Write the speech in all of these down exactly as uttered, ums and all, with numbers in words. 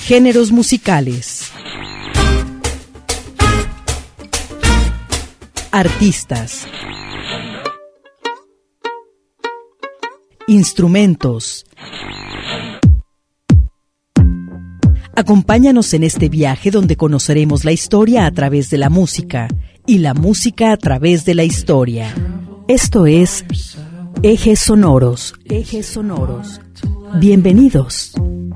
Géneros musicales. Artistas. Instrumentos. Acompáñanos en este viaje donde conoceremos la historia a través de la música y la música a través de la historia. Esto es Ejes Sonoros. Ejes Sonoros. Bienvenidos.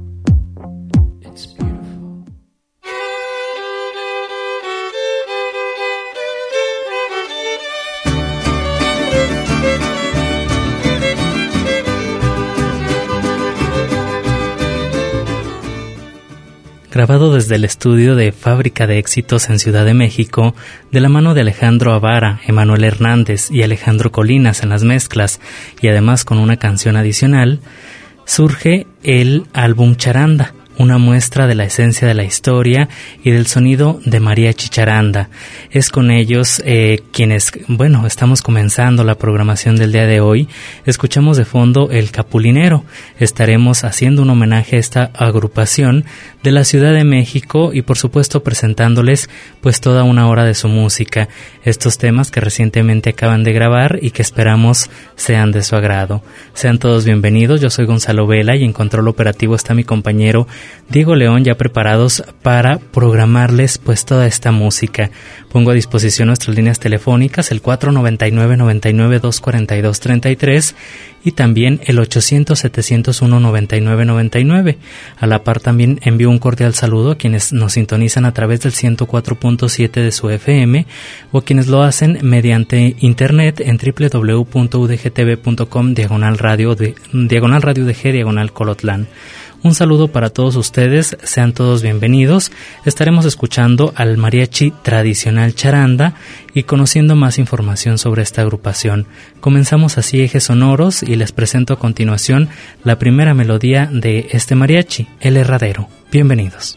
Grabado desde el estudio de Fábrica de Éxitos en Ciudad de México, de la mano de Alejandro Avara, Emanuel Hernández y Alejandro Colinas en las mezclas, y además con una canción adicional, surge el álbum Charanda, una muestra de la esencia de la historia y del sonido de Mariachi Charanda. Es con ellos eh, quienes, bueno, estamos comenzando la programación del día de hoy. Escuchamos de fondo El Capulinero. Estaremos haciendo un homenaje a esta agrupación de la Ciudad de México y por supuesto presentándoles pues toda una hora de su música. Estos temas que recientemente acaban de grabar y que esperamos sean de su agrado. Sean todos bienvenidos. Yo soy Gonzalo Vela y en control operativo está mi compañero Diego León, ya preparados para programarles pues toda esta música. Pongo a disposición nuestras líneas telefónicas, el cuatro noventa y nueve, noventa y nueve, doscientos cuarenta y dos, treinta y tres y también el ochocientos, setecientos uno, noventa y nueve, noventa y nueve. A la par también envío un cordial saludo a quienes nos sintonizan a través del ciento cuatro punto siete de su F M o quienes lo hacen mediante internet en doble u doble u doble u punto u d g t v punto com diagonal radio de diagonal radio de G diagonal Colotlán. Un saludo para todos ustedes, sean todos bienvenidos. Estaremos escuchando al mariachi tradicional Charanda y conociendo más información sobre esta agrupación. Comenzamos así Ejes Sonoros y les presento a continuación la primera melodía de este mariachi, El Herradero. Bienvenidos.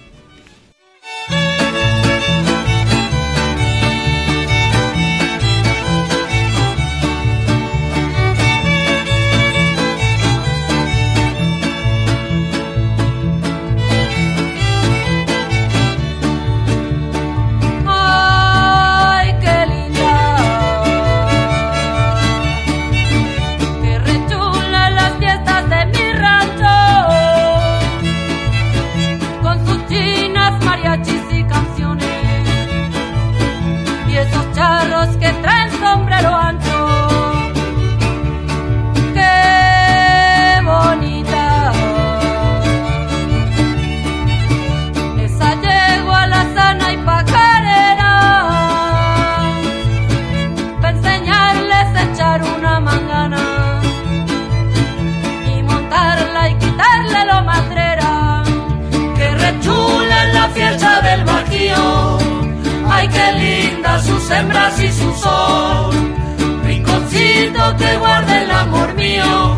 Ay, qué linda sus hembras y su sol, rinconcito que guarda el amor mío.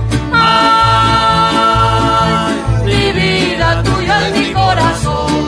Ay, mi vida tuya es mi corazón.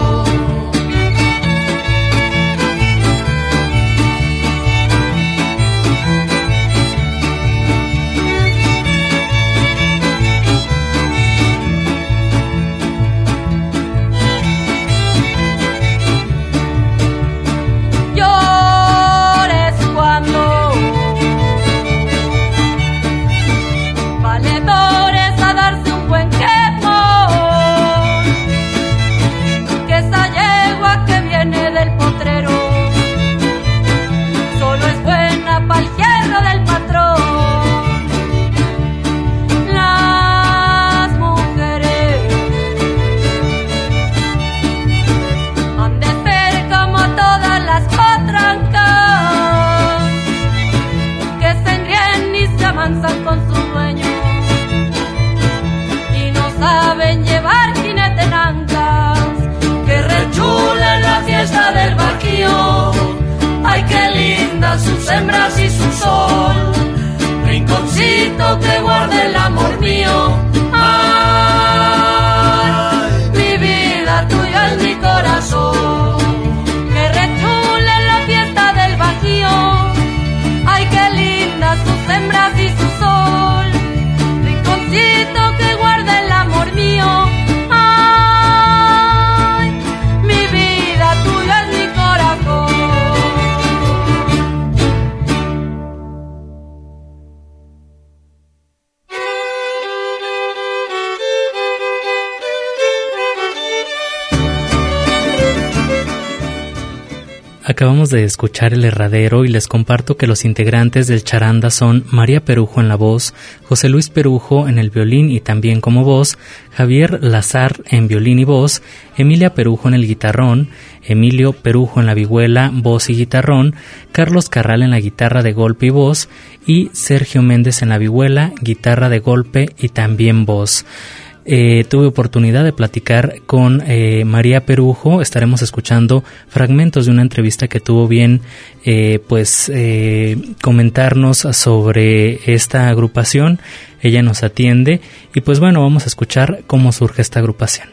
Sus hembras y su sol, rinconcito que guarda el amor mío. Ay, mi vida tuya es mi corazón. Que rechule la fiesta del Bajío. Ay, qué linda sus hembras y su sol, rinconcito que guarda el amor mío. Ay, Acabamos de escuchar El Herradero y les comparto que los integrantes del Charanda son María Perujo en la voz, José Luis Perujo en el violín y también como voz, Javier Lazar en violín y voz, Emilia Perujo en el guitarrón, Emilio Perujo en la vihuela, voz y guitarrón, Carlos Carral en la guitarra de golpe y voz y Sergio Méndez en la vihuela, guitarra de golpe y también voz. Eh, tuve oportunidad de platicar con eh, María Perujo. Estaremos escuchando fragmentos de una entrevista que tuvo bien eh, pues eh, comentarnos sobre esta agrupación. Ella nos atiende y pues bueno, vamos a escuchar cómo surge esta agrupación.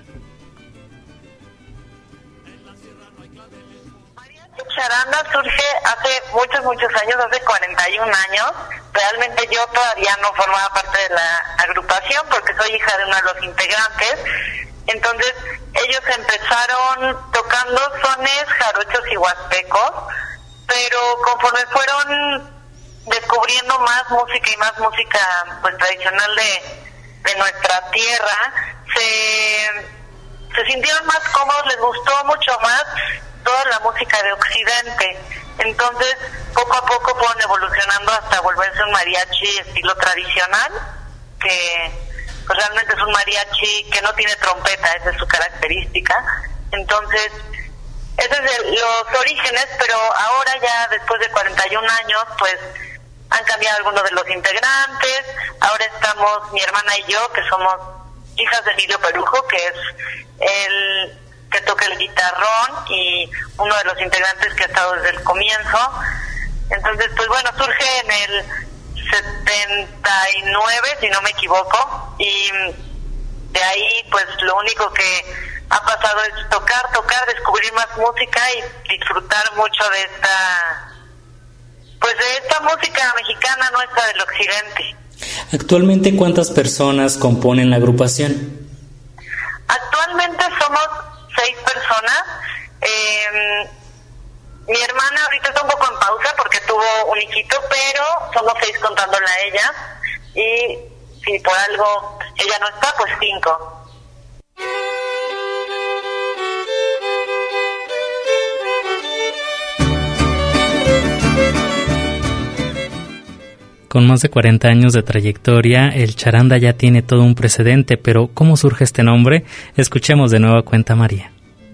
Charanda surge hace muchos, muchos años, hace cuarenta y un años. Realmente yo todavía no formaba parte de la agrupación porque soy hija de uno de los integrantes. Entonces ellos empezaron tocando sones, jarochos y huastecos, pero conforme fueron descubriendo más música y más música pues tradicional de, de nuestra tierra, se, se sintieron más cómodos, les gustó mucho más toda la música de Occidente. Entonces poco a poco fueron evolucionando hasta volverse un mariachi estilo tradicional, que pues realmente es un mariachi que no tiene trompeta, esa es su característica. Entonces esos son los orígenes, pero ahora ya después de cuarenta y un años pues han cambiado algunos de los integrantes. Ahora estamos mi hermana y yo, que somos hijas de Emilio Perujo, que es el que toca el guitarrón y uno de los integrantes que ha estado desde el comienzo. Entonces pues bueno, surge en el setenta y nueve, si no me equivoco, y de ahí pues lo único que ha pasado es tocar, tocar, descubrir más música y disfrutar mucho de esta pues de esta música mexicana nuestra del occidente. Actualmente, ¿cuántas personas componen la agrupación? Actualmente somos seis personas. Eh, mi hermana ahorita está un poco en pausa porque tuvo un hijito, pero somos seis contándola a ella. Y si por algo ella no está, pues cinco. Con más de cuarenta años de trayectoria, el Charanda ya tiene todo un precedente, pero ¿cómo surge este nombre? Escuchemos de nuevo a cuenta María.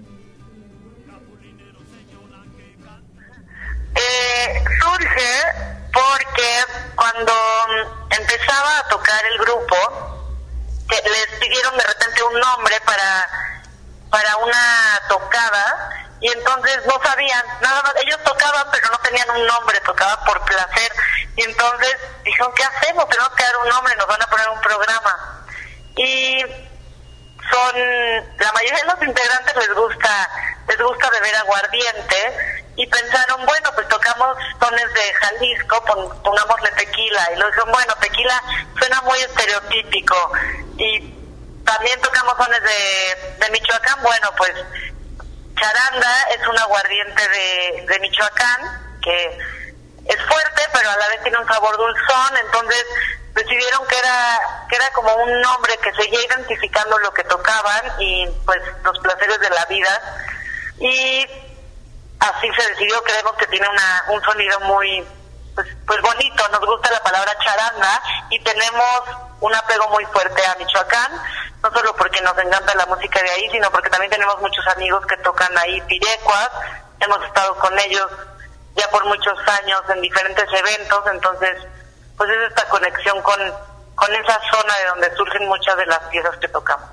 Eh, surge porque cuando empezaba a tocar el grupo, que les pidieron de repente un nombre para, para una tocada, y entonces no sabían, nada más, ellos tocaban pero no tenían un nombre, tocaban por placer, y entonces dijeron, ¿qué hacemos? Tenemos que dar un nombre, nos van a poner un programa. Y son, la mayoría de los integrantes les gusta, les gusta beber aguardiente, y pensaron, bueno, pues tocamos sones de Jalisco, pon, pongámosle tequila, y luego dijeron, bueno, tequila suena muy estereotípico, y también tocamos sones de, de Michoacán, bueno, pues Charanda es un aguardiente de, de Michoacán, que es fuerte, pero a la vez tiene un sabor dulzón. Entonces decidieron que era que era como un nombre que seguía identificando lo que tocaban y pues los placeres de la vida. Y así se decidió. Creemos que tiene una un sonido muy pues, pues bonito. Nos gusta la palabra charanda y tenemos un apego muy fuerte a Michoacán, no solo porque nos encanta la música de ahí, sino porque también tenemos muchos amigos que tocan ahí pirecuas. Hemos estado con ellos ya por muchos años en diferentes eventos, entonces pues es esta conexión con, con esa zona de donde surgen muchas de las piezas que tocamos.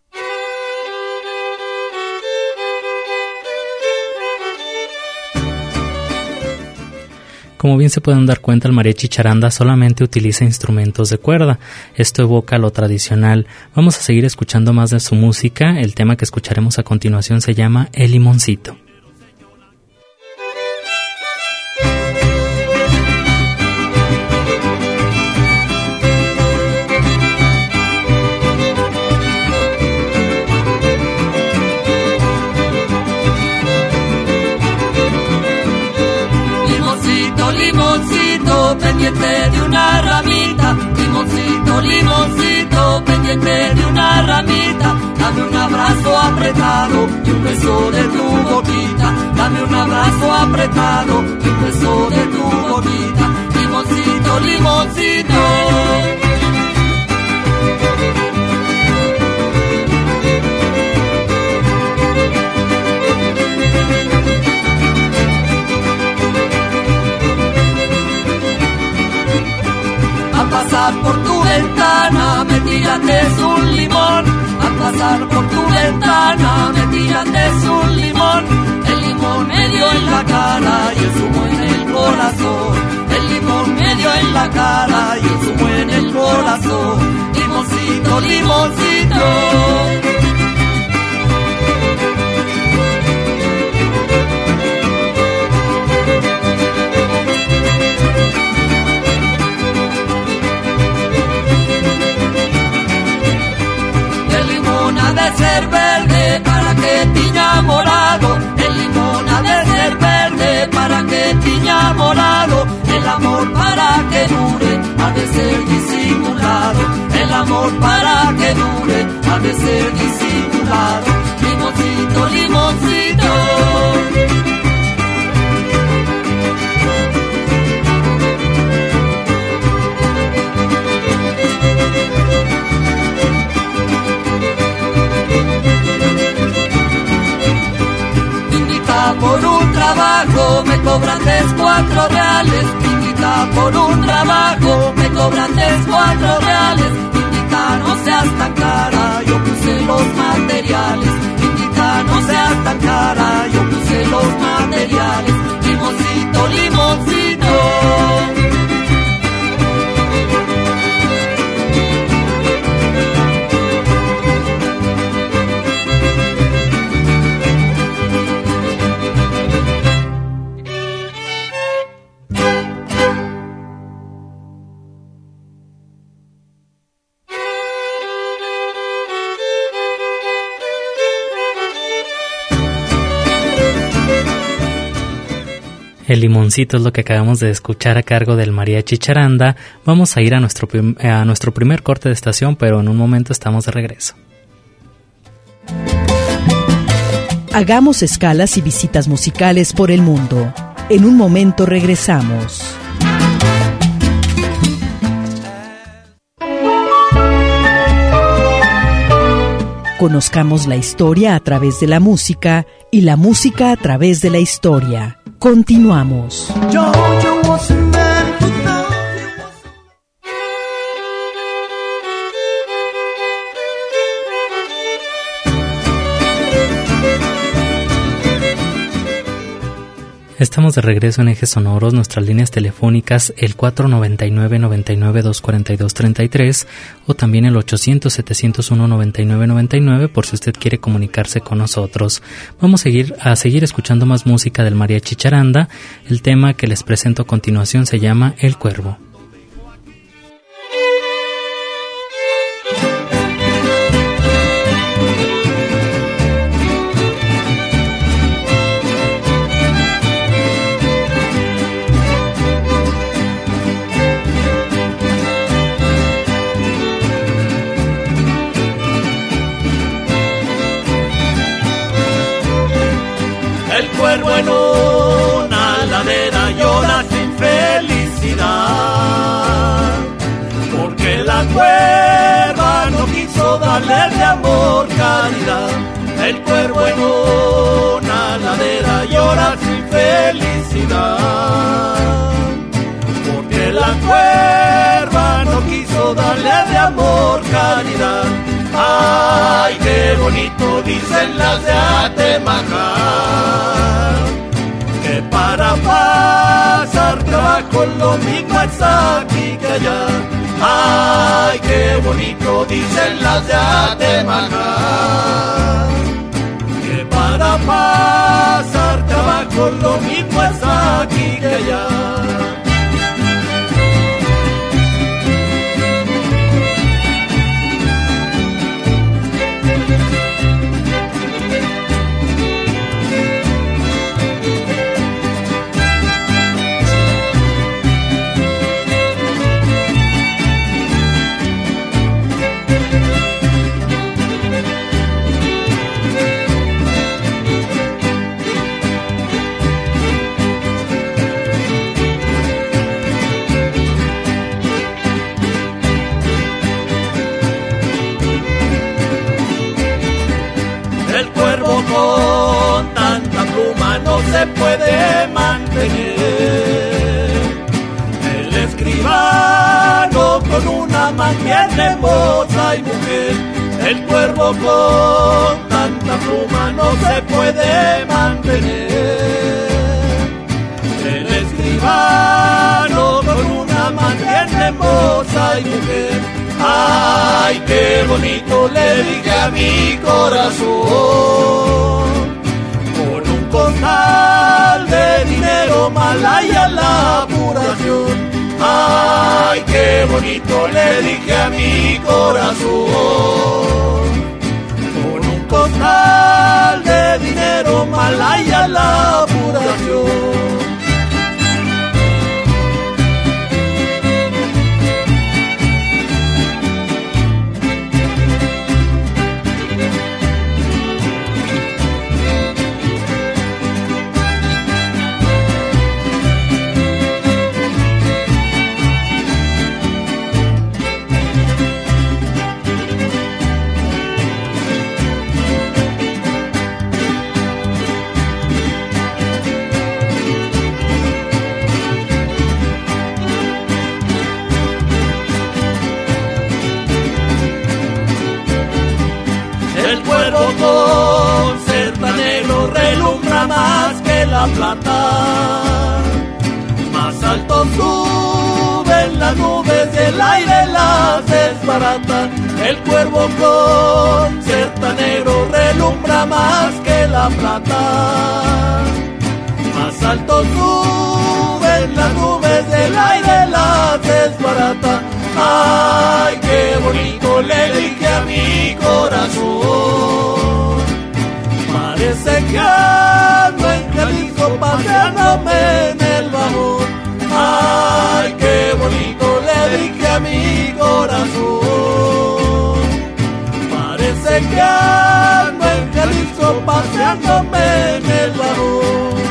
Como bien se pueden dar cuenta, el mariachi charanda solamente utiliza instrumentos de cuerda. Esto evoca lo tradicional. Vamos a seguir escuchando más de su música. El tema que escucharemos a continuación se llama El Limoncito. Pendiente de una ramita, limoncito, limoncito, pendiente de una ramita, dame un abrazo apretado y un beso de tu boquita. dejado un beso de tu boquita, limoncito, limoncito. A pasar por tu ventana me tiraste un limón, a pasar por tu ventana me tiraste un limón, el limón me dio en la cara y el zumo en el corazón, el limón me dio en la cara y el zumo en el corazón, limoncito, limoncito. De ser verde para que tiña morado, el limón ha de ser verde para que tiña morado, el amor para que dure ha de ser disimulado, el amor para que dure ha de ser disimulado, limoncito, limoncito. Por un trabajo me cobran tres, cuatro reales, indica por un trabajo me cobran tres, cuatro reales, indica no seas tan cara, yo puse los materiales, indica no seas tan cara, yo puse los materiales, limoncito, limoncito. El limoncito es lo que acabamos de escuchar a cargo del Mariachi Charanda. Vamos a ir a nuestro, a nuestro primer corte de estación, pero en un momento estamos de regreso. Hagamos escalas y visitas musicales por el mundo. En un momento regresamos. Conozcamos la historia a través de la música y la música a través de la historia. Continuamos. Estamos de regreso en Ejes Sonoros, nuestras líneas telefónicas el cuatro noventa y nueve, noventa y nueve, doscientos cuarenta y dos, treinta y tres o también el ochocientos, setecientos uno, noventa y nueve, noventa y nueve por si usted quiere comunicarse con nosotros. Vamos a seguir, a seguir escuchando más música del Mariachi Charanda. El tema que les presento a continuación se llama El Cuervo. En una ladera llora sin felicidad, porque la cuerva no quiso darle de amor caridad. El cuervo en una ladera llora sin felicidad, porque la cuerva no quiso darle de amor caridad. Ay, qué bonito dicen las de Atemajar, que para pasar trabajo lo mismo es aquí que allá. Ay, qué bonito dicen las de Atemajar, que para pasar trabajo lo mismo es aquí que allá. se puede mantener. El escribano con una magia hermosa y mujer, el cuervo con tanta pluma no se puede mantener. El escribano con una magia hermosa y mujer, ay, qué bonito le dije a mi corazón. Con un costal de dinero malaya la apuración, ay, qué bonito le dije a mi corazón. Con un costal de dinero malaya la apuración. Con sertanero relumbra más que la plata, más alto suben las nubes y el aire las desbarata. El cuervo con sertanero relumbra más que la plata, más alto suben las nubes y el aire las desbarata. Ay, qué bonito le dije a mi corazón. Parece que ando en Jalisco paseándome en el bajón. Ay, qué bonito le dije a mi corazón. Parece que ando en Jalisco paseándome en el bajón.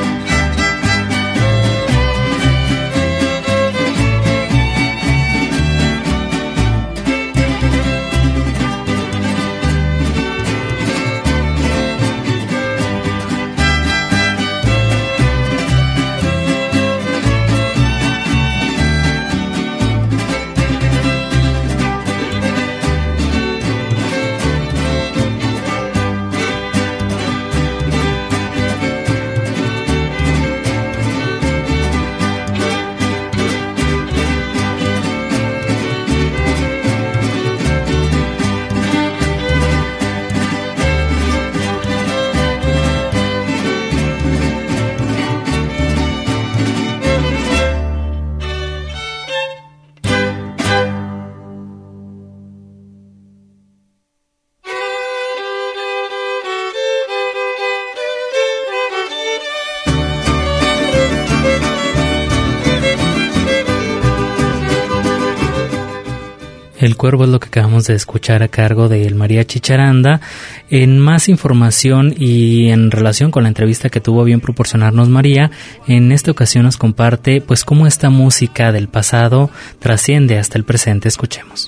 El Cuervo es lo que acabamos de escuchar a cargo de el Mariachi Charanda. En más información y en relación con la entrevista que tuvo a bien proporcionarnos María, en esta ocasión nos comparte pues cómo esta música del pasado trasciende hasta el presente. Escuchemos.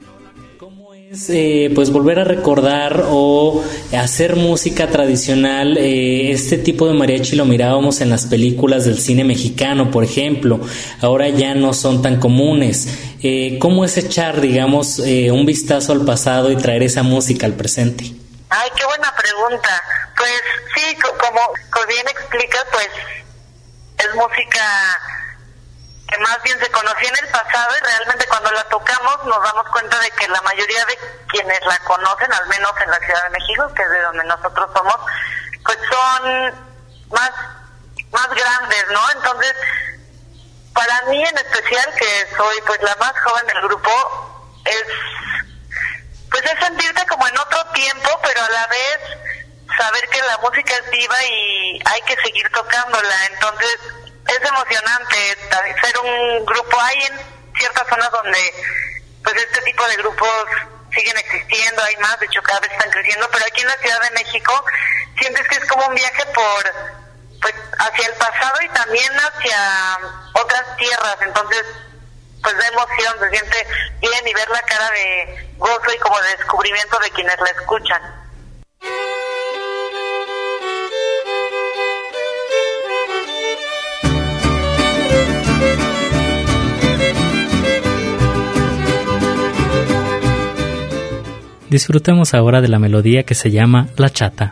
Eh, pues volver a recordar o hacer música tradicional. Eh, este tipo de mariachi lo mirábamos en las películas del cine mexicano, por ejemplo. Ahora ya no son tan comunes. Eh, ¿Cómo es echar, digamos, eh, un vistazo al pasado y traer esa música al presente? Ay, qué buena pregunta. Pues sí, como, como bien explicas, pues es música que más bien se conocía en el pasado y realmente cuando la tocamos nos damos cuenta de que la mayoría de quienes la conocen, al menos en la Ciudad de México, que es de donde nosotros somos, pues son más, más grandes, ¿no? Entonces, para mí en especial, que soy pues la más joven del grupo, es pues es sentirte como en otro tiempo, pero a la vez saber que la música es viva y hay que seguir tocándola. Entonces es emocionante ser un grupo. Hay en ciertas zonas donde pues este tipo de grupos siguen existiendo, hay más, de hecho cada vez están creciendo, pero aquí en la Ciudad de México sientes que es como un viaje por pues hacia el pasado y también hacia otras tierras. Entonces pues da emoción, se siente bien y ver la cara de gozo y como de descubrimiento de quienes la escuchan. Disfrutemos ahora de la melodía que se llama La Chata.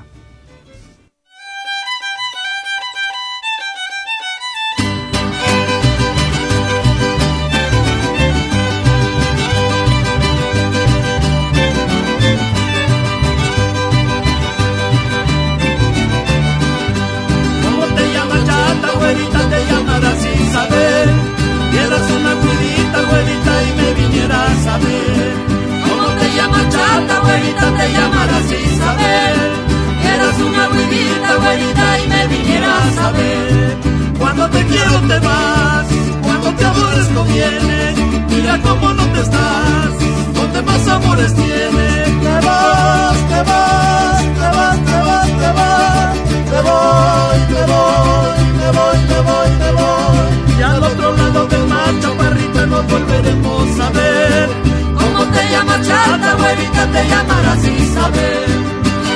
Cuando te quiero te vas, cuando te aborrezco vienes, mira cómo no te estás, donde más amores tienes. Te vas, te vas, te vas, te vas, te vas, te voy, te voy, te voy, te voy, te voy. Y al otro lado del mar, chaparrita, nos volveremos a ver. ¿Cómo te llamas, chata, güerita? Te llamarás Isabel.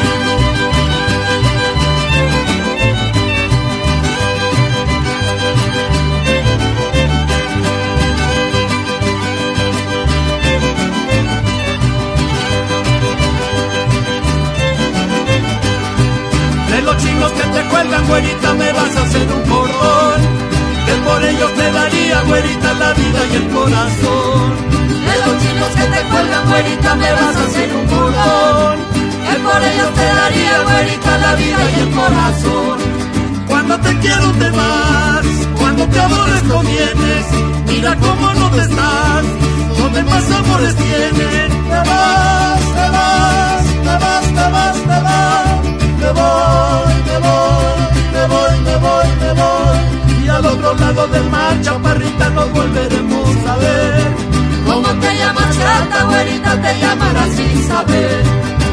Los chinos que te cuelgan, güerita, me vas a hacer un cordón, que por ellos te daría, güerita, la vida y el corazón. De los chinos que te cuelgan, güerita, me vas a hacer un cordón, que por ellos te daría, güerita, la vida y el corazón. Cuando te quiero te vas, cuando te aborrezco vienes, mira cómo no te estás, donde más amores tienes. Te vas, te vas, te vas, te vas, te vas. Me voy, me voy, me voy, me voy, me voy. Y al otro lado del mar, chaparrita, nos volveremos a ver. ¿Cómo te llamas, chata, güerita? Te llamarás Isabel.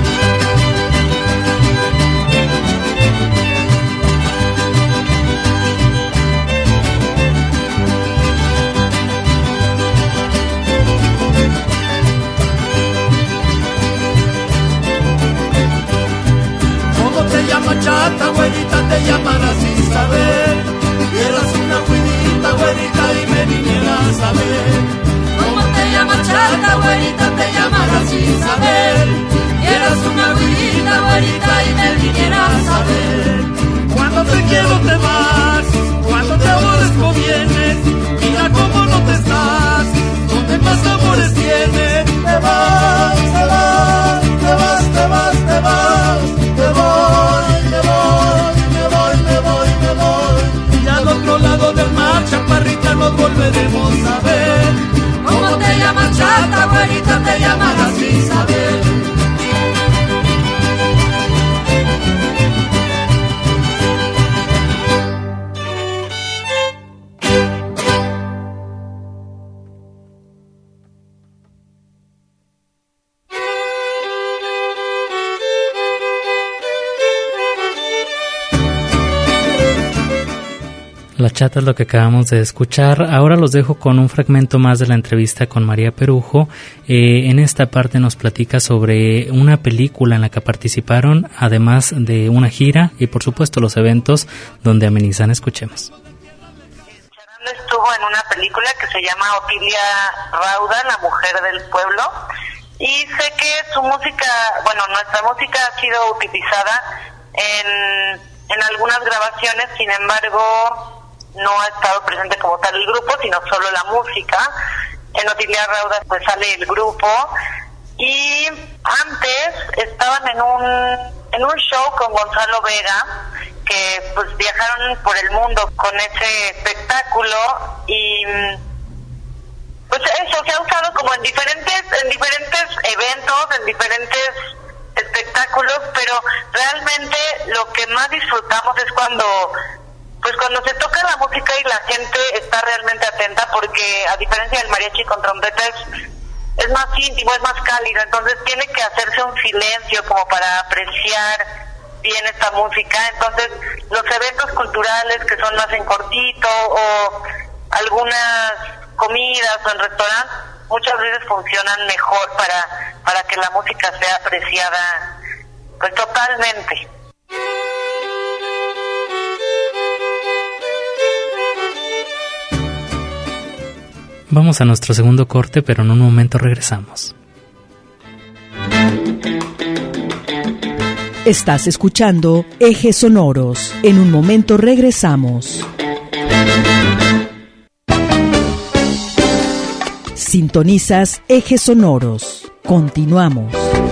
Te llamas chata, güerita, te llamarás Isabel. Eras una güerita, güerita, y me vinieras a ver. ¿Cómo te llamas chata, güerita? Te llamarás Isabel. Eras una güerita, güerita, y me vinieras a ver. Cuando te quiero te vas, cuando te aborrezco vienes, mira cómo no te estás, donde más amores tienes. Te vas, te vas, te vas, te vas, te vas, te voy, me voy, me voy, me voy, me voy. Y al otro lado del mar, chaparrita, nos volveremos a ver. ¿Cómo te llamas, chata, güerita? Te llamarás Isabel. La Chata es lo que acabamos de escuchar. Ahora los dejo con un fragmento más de la entrevista con María Perujo. Eh, en esta parte nos platica sobre una película en la que participaron, además de una gira y por supuesto los eventos donde amenizan. Escuchemos. Estuvo en una película que se llama Otilia Rauda, la mujer del pueblo, y sé que su música, bueno, nuestra música ha sido utilizada en, en algunas grabaciones, sin embargo no ha estado presente como tal el grupo, sino solo la música. En Otilia Rauda pues sale el grupo, y antes estaban en un en un show con Gonzalo Vega, que pues viajaron por el mundo con ese espectáculo, y pues eso se ha usado como en diferentes en diferentes eventos, en diferentes espectáculos, pero realmente lo que más disfrutamos es cuando pues cuando se toca la música y la gente está realmente atenta, porque a diferencia del mariachi con trompeta es, es más íntimo, es más cálido, entonces tiene que hacerse un silencio como para apreciar bien esta música. Entonces los eventos culturales que son más en cortito, o algunas comidas o en restaurantes, muchas veces funcionan mejor para, para que la música sea apreciada pues totalmente. Vamos a nuestro segundo corte, pero en un momento regresamos. Estás escuchando Ejes Sonoros. En un momento regresamos. Sintonizas Ejes Sonoros. Continuamos.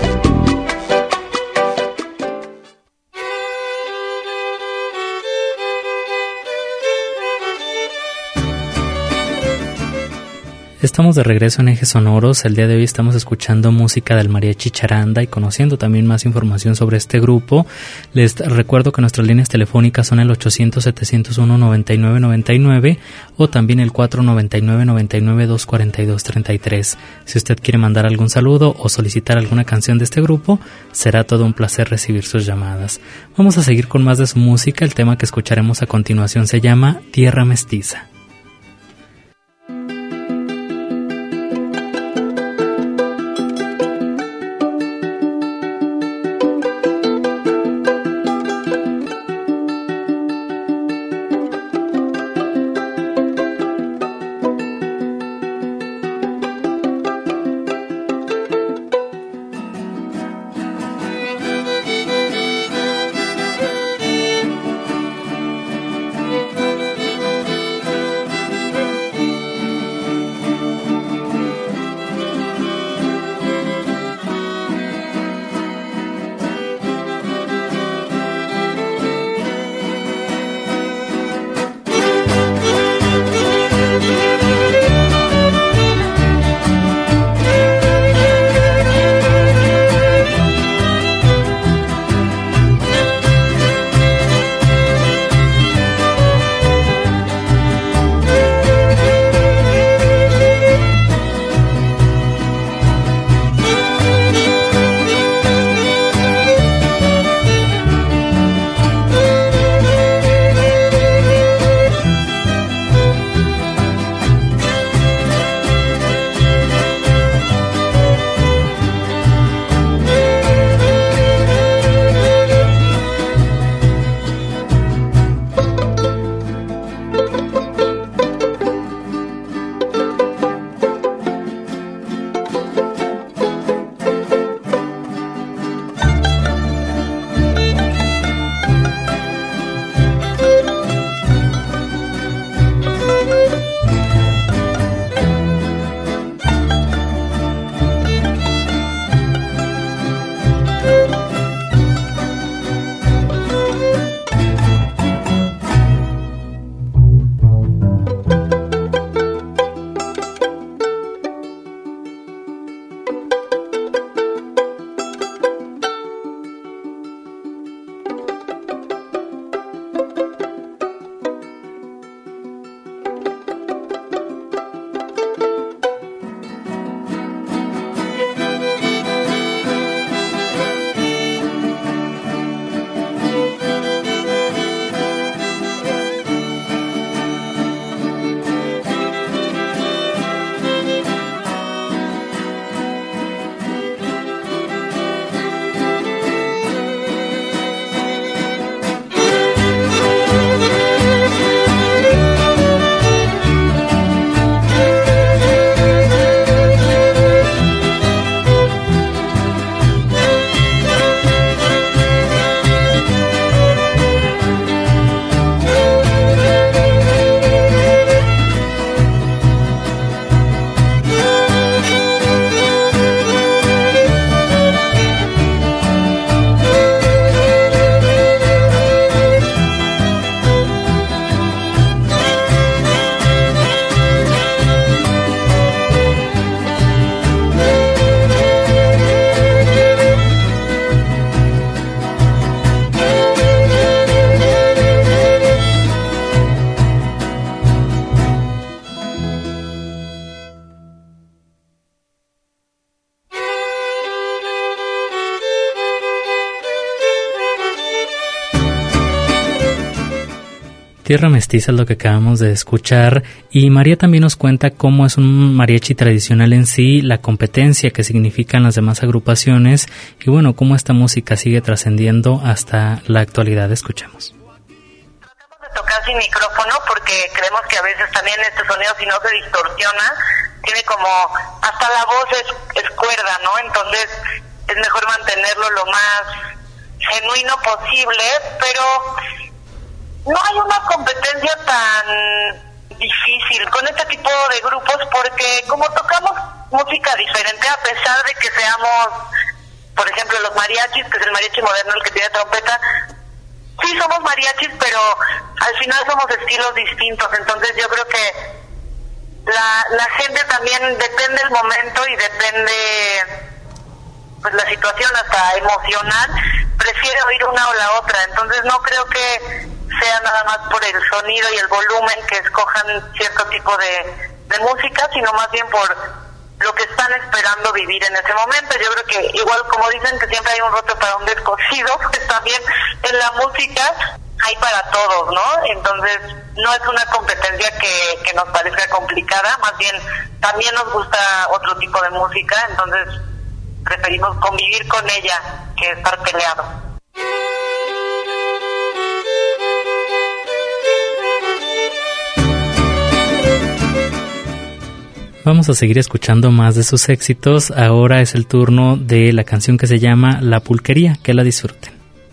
Estamos de regreso en Ejes Sonoros. El día de hoy estamos escuchando música del Mariachi Charanda y conociendo también más información sobre este grupo. Les recuerdo que nuestras líneas telefónicas son el ochocientos, setecientos uno, noventa y nueve noventa y nueve o también el cuatro noventa y nueve, noventa y nueve, doscientos cuarenta y dos treinta y tres. Si usted quiere mandar algún saludo o solicitar alguna canción de este grupo, será todo un placer recibir sus llamadas. Vamos a seguir con más de su música. El tema que escucharemos a continuación se llama Tierra Mestiza. Tierra Mestiza es lo que acabamos de escuchar, y María también nos cuenta cómo es un mariachi tradicional en sí, la competencia que significan las demás agrupaciones y bueno, cómo esta música sigue trascendiendo hasta la actualidad. Escuchemos. Tratamos de tocar sin micrófono porque creemos que a veces también este sonido, si no se distorsiona, tiene como, hasta la voz es, es cuerda, ¿no? Entonces es mejor mantenerlo lo más genuino posible, pero no hay una competencia tan difícil con este tipo de grupos, porque como tocamos música diferente, a pesar de que seamos, por ejemplo, los mariachis, que es el mariachi moderno el que tiene trompeta, sí somos mariachis, pero al final somos estilos distintos. Entonces yo creo que la, la gente también, depende del momento y depende pues la situación hasta emocional, prefiere oír una o la otra. Entonces no creo que sea nada más por el sonido y el volumen que escojan cierto tipo de, de música, sino más bien por lo que están esperando vivir en ese momento. Yo creo que igual como dicen que siempre hay un roto para un descosido, pues también en la música hay para todos, ¿no? Entonces no es una competencia que, que nos parezca complicada, más bien también nos gusta otro tipo de música, entonces preferimos convivir con ella que estar peleados. Vamos a seguir escuchando más de sus éxitos. Ahora es el turno de la canción que se llama La Pulquería. Que la disfruten.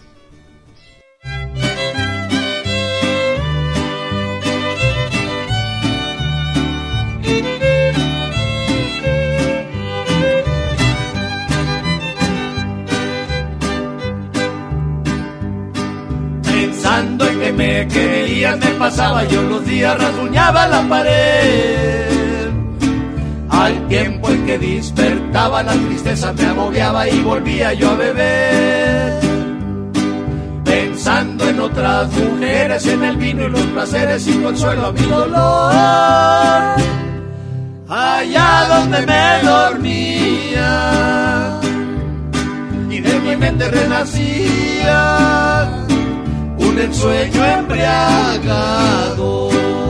Pensando en que me querías, me pasaba yo los días, rasguñaba la pared. Al tiempo en que despertaba la tristeza me agobiaba y volvía yo a beber, pensando en otras mujeres, en el vino y los placeres y consuelo a mi dolor. Allá donde me dormía y de mi mente renacía un ensueño embriagado.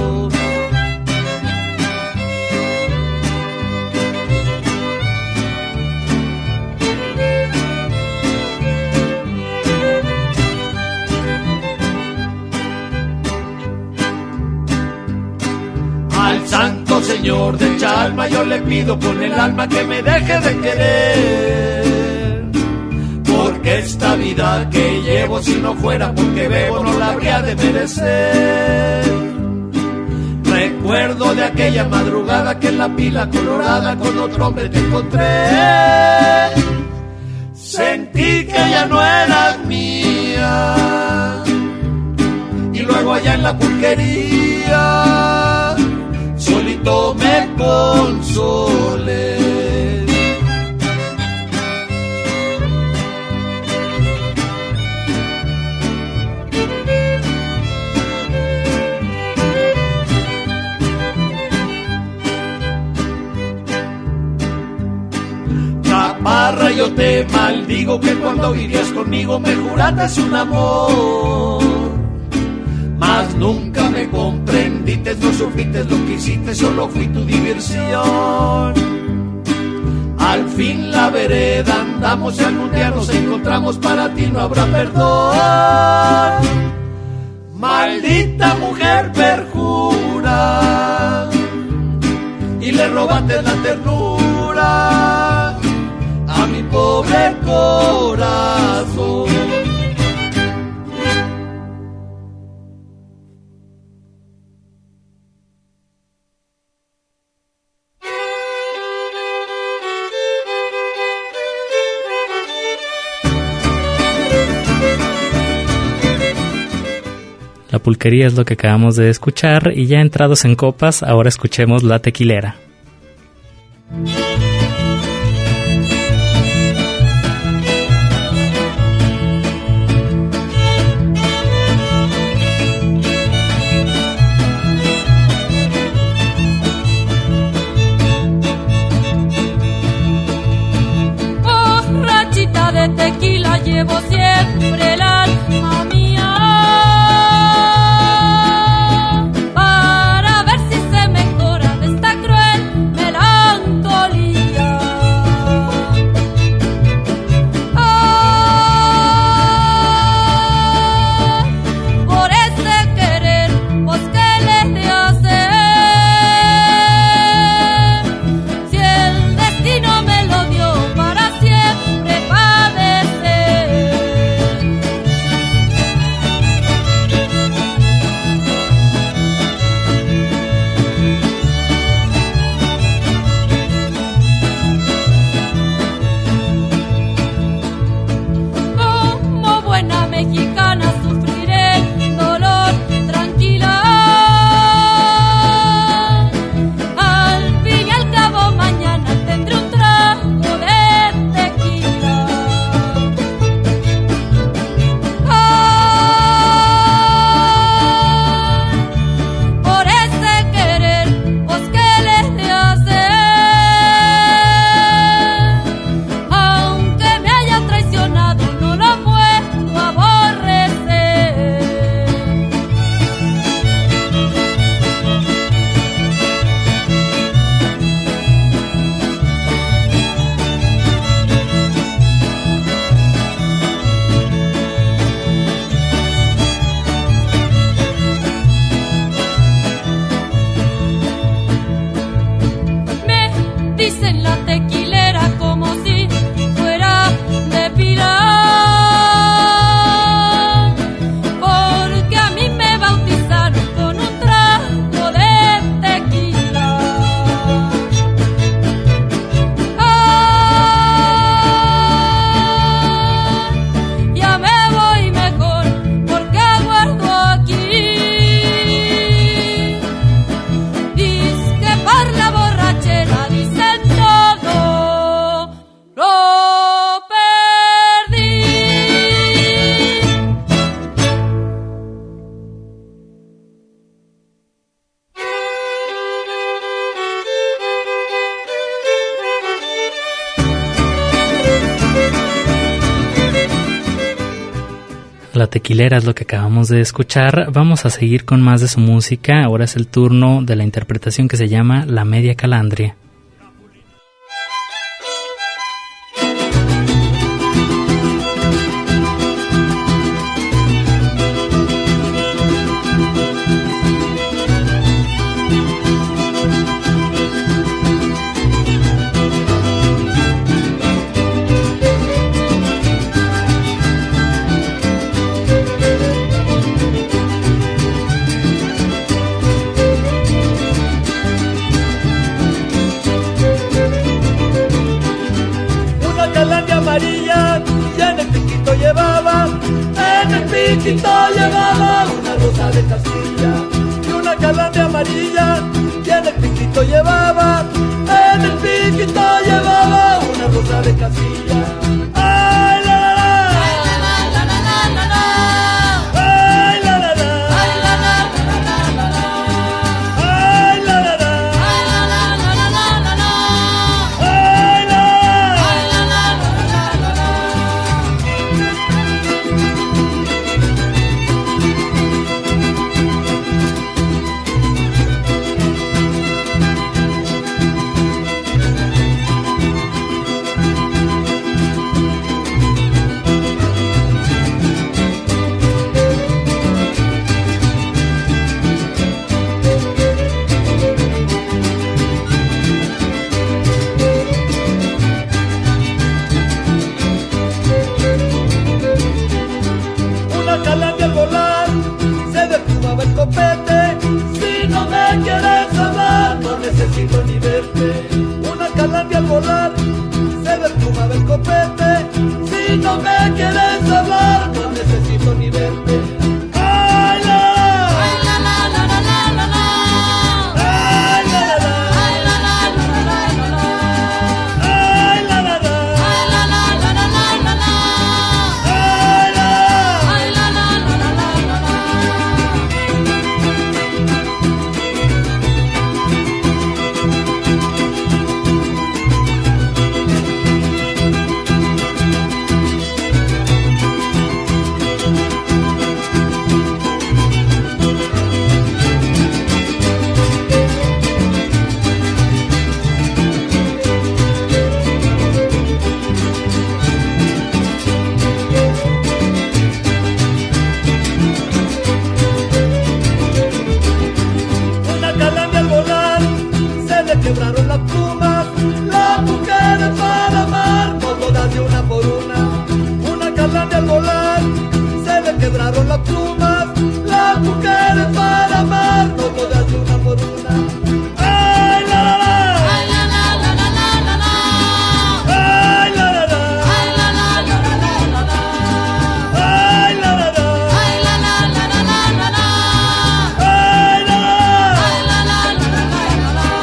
Al santo señor del Chalma yo le pido con el alma que me deje de querer, porque esta vida que llevo, si no fuera porque bebo, no la habría de merecer. Recuerdo de aquella madrugada que en la pila colorada con otro hombre te encontré. Sentí que ya no eras mía y luego allá en la pulquería solito me consolé. Chaparra, yo te maldigo que cuando vivías conmigo me juraste un amor, mas nunca me comprendiste, no supiste lo que hiciste, solo fui tu diversión. Al fin la vereda andamos y algún día nos encontramos, para ti no habrá perdón. Maldita mujer perjura, y le robaste la ternura a mi pobre corazón. La Pulquería es lo que acabamos de escuchar, y ya entrados en copas, ahora escuchemos La Tequilera. Borrachita de tequila llevo siempre el alma mía, para ver si se me cura de esta cruel melancolía. Ah, por ese querer, pues qué les de hacer, si el destino me lo dio para siempre, para La Tequilera es lo que acabamos de escuchar. Vamos a seguir con más de su música. Ahora es el turno de la interpretación que se llama La Media Calandria. Llevaba una rosa de Castilla y una calandria amarilla, y en el piquito llevaba, en el piquito llevaba una rosa de Castilla. ¡Ay, la, la, la! ¡Ay, la, la, la, la, la, la! ¡Ay, la, la, la! ¡Ay, la, la, la, la, la, la! ¡Ay, la, la, la! ¡Ay, la, la, la, la, la, la! ¡Ay, la! ¡Ay, la, la, la, la, la, la! Si no me quieres hablar, no necesito ni verte. Una calandria al volar se perfumaba el copete. Si no me quieres hablar, no necesito ni verte. ¡Ay, la! ¡Ay, la, la, la, la, la, la, la! ¡Ay, la, la, la! ¡Ay, la, la, la, la, la, la, la! ¡Ay, la, la, la! ¡Ay, la, la, la, la, la, la, la! ¡Ay, la! ¡Ay, la, la, la, la, la, la, la! Quebraron las plumas, las mujeres para amar, no todas de una por una. Una calandria al volar, se le quebraron las plumas, las mujeres para amar, no todas de una por una. ¡Ay, la, la, la! ¡Ay, la, la, la, la, la, la, la! ¡Ay, la, la, la! ¡Ay, la, la, la, la, la, la, la! ¡Ay, la, la, la! ¡Ay, la, la, la, la, la, la, la! ¡Ay, la, la! ¡Ay, la, la, la, la, la, la, la!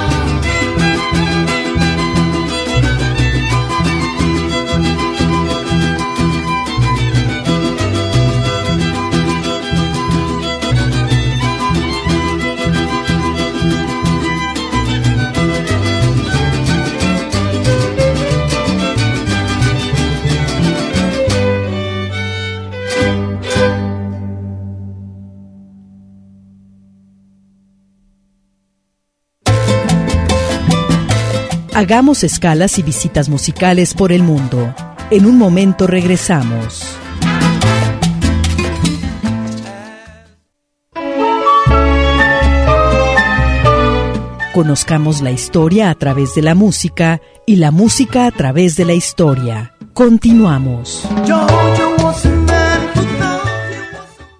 Hagamos escalas y visitas musicales por el mundo. En un momento regresamos. Conozcamos la historia a través de la música y la música a través de la historia. Continuamos. Yo, yo was a man who thought he was a...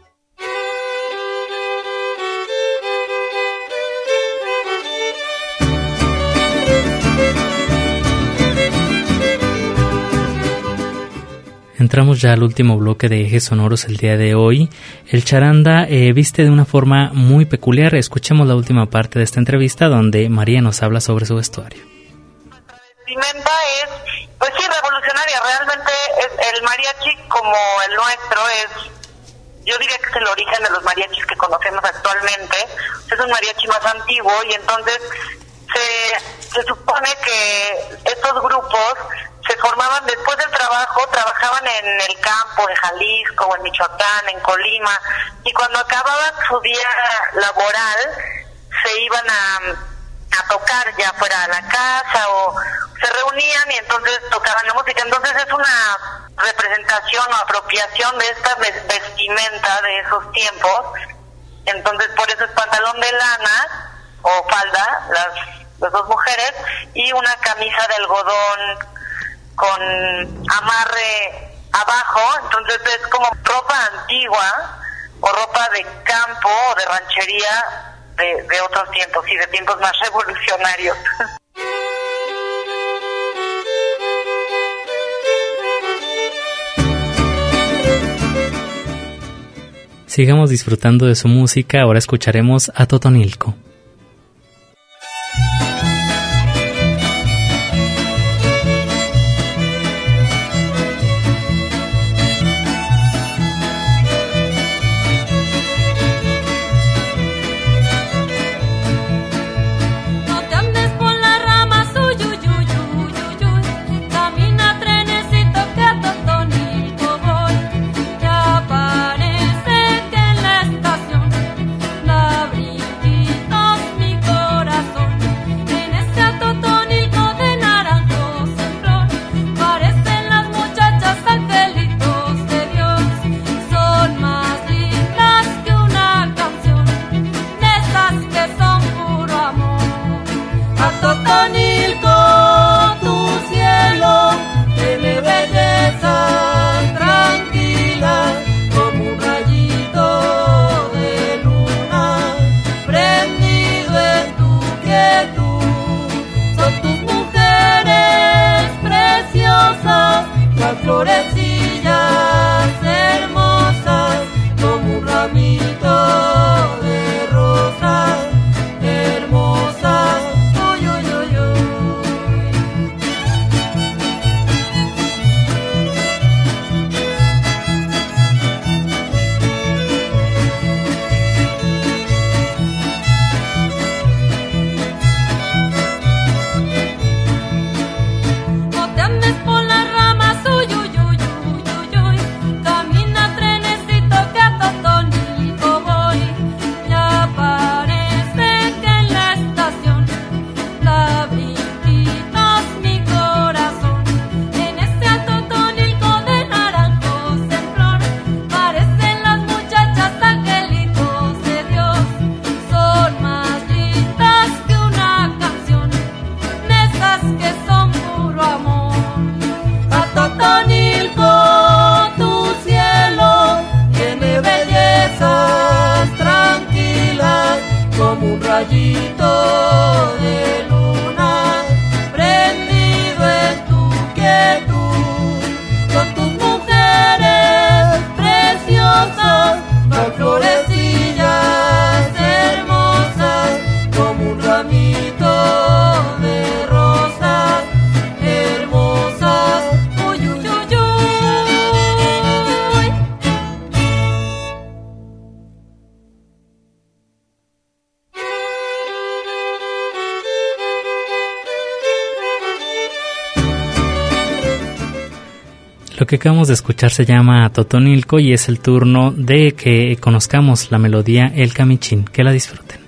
Entramos ya al último bloque de Ejes Sonoros el día de hoy. El charanda eh, viste de una forma muy peculiar. Escuchemos la última parte de esta entrevista donde María nos habla sobre su vestuario. Nuestra vestimenta es, pues sí, revolucionaria. Realmente es el mariachi como el nuestro es, yo diría que es el origen de los mariachis que conocemos actualmente. Es un mariachi más antiguo y entonces se, se supone que estos grupos se formaban después del trabajo, trabajaban en el campo, en Jalisco o en Michoacán, en Colima, y cuando acababan su día laboral se iban a, a tocar ya fuera a la casa o se reunían y entonces tocaban la música. Entonces es una representación o apropiación de esta vestimenta de esos tiempos. Entonces por eso es pantalón de lana o falda, las, las dos mujeres, y una camisa de algodón con amarre abajo. Entonces es como ropa antigua o ropa de campo o de ranchería de, de otros tiempos y de tiempos más revolucionarios. Sigamos disfrutando de su música, ahora escucharemos a Totonilco. Florecillas hermosas como un ramito de rosas hermosas. Uy, uy, uy, uy. No te andes por las ramas, uy, uy, uy. Rayito de luna prendido en tu quietud, con tus mujeres preciosas, con florecillas hermosas, como un ramito de rosas hermosas. Uy, uy, uy, uy. Lo que acabamos de escuchar se llama Totonilco y es el turno de que conozcamos la melodía El Camichín. Que la disfruten.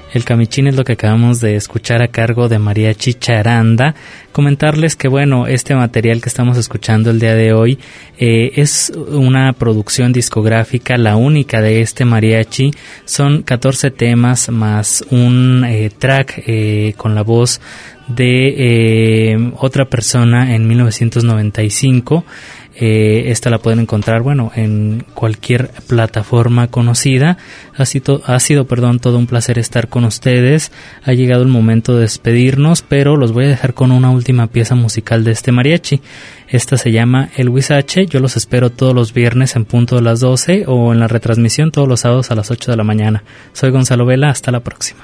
El Camichín es lo que acabamos de escuchar a cargo de Mariachi Charanda. Comentarles que, bueno, este material que estamos escuchando el día de hoy eh, es una producción discográfica, la única de este mariachi. Son catorce temas más un eh, track eh, con la voz de eh, otra persona en mil novecientos noventa y cinco. Eh, esta la pueden encontrar, bueno, en cualquier plataforma conocida. Ha sido, ha sido, perdón, todo un placer estar con ustedes. Ha llegado el momento de despedirnos, pero los voy a dejar con una última pieza musical de este mariachi. Esta se llama El Huizache. Yo los espero todos los viernes en punto de las doce o en la retransmisión todos los sábados a las ocho de la mañana. Soy Gonzalo Vela, hasta la próxima.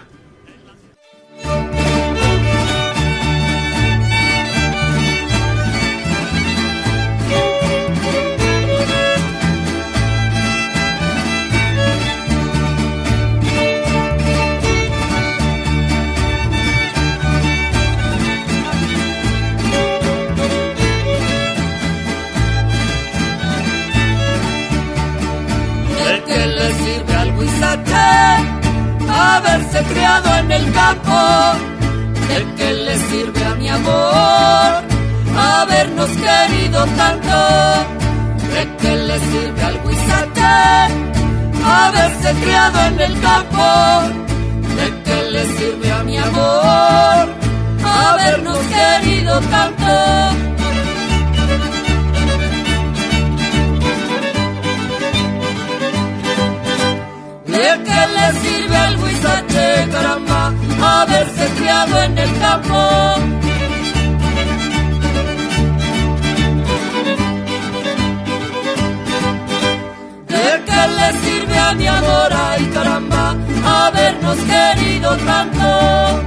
Haberse criado en el campo, ¿de qué le sirve a mi amor habernos querido tanto? ¿De qué le sirve al huizache haberse criado en el campo? ¿De qué le sirve a mi amor habernos querido tanto? ¿De qué le sirve al huizache, caramba, haberse criado en el campo? ¿De qué le sirve a mi amor, ay caramba, habernos querido tanto?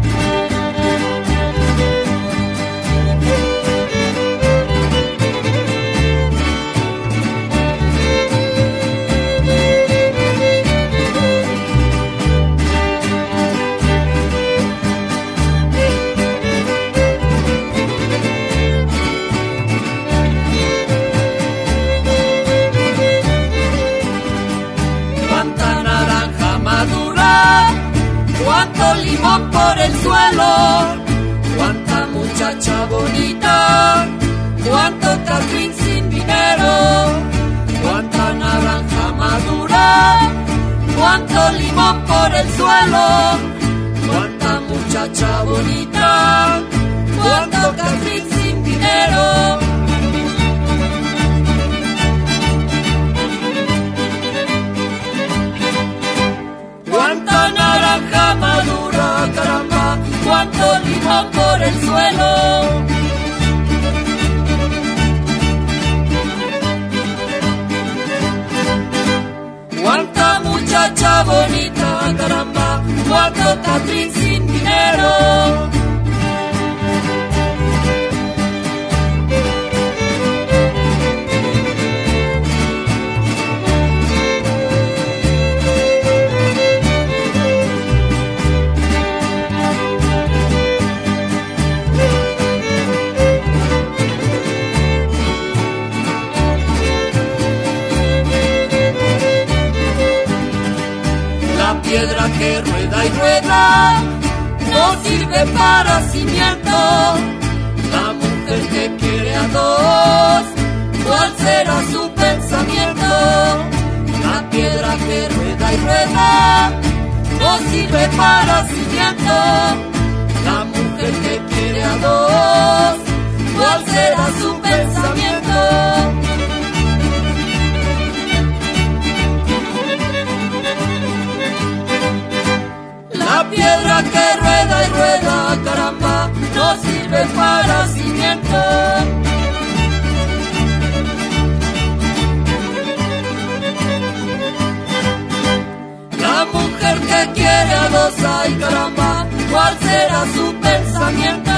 Cuánto limón por el suelo, cuánta muchacha bonita, cuánto catrín sin dinero, cuánta naranja madura, cuánto limón por el suelo, cuánta muchacha bonita, cuánto catrín sin dinero. Cuánta naranja madura, caramba, cuánto limón por el suelo. Cuánta muchacha bonita, caramba, cuánto catrín sin dinero. Piedra que rueda y rueda no sirve para cimiento. La mujer que quiere a dos, ¿cuál será su pensamiento? La piedra que rueda y rueda no sirve para cimiento. La mujer que quiere a dos, ¿cuál será su pensamiento? La piedra que rueda y rueda, caramba, no sirve para cimiento. La mujer que quiere a dos, ay caramba, ¿cuál será su pensamiento?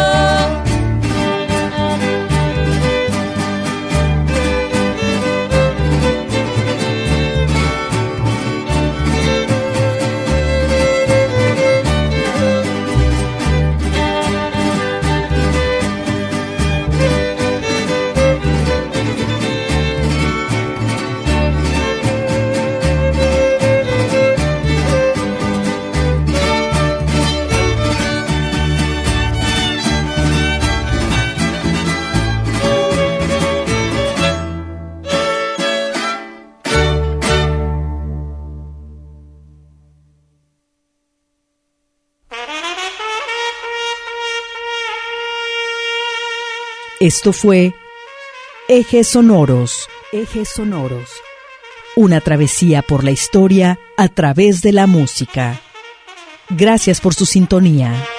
Esto fue Ejes Sonoros, Ejes Sonoros. Una travesía por la historia a través de la música. Gracias por su sintonía.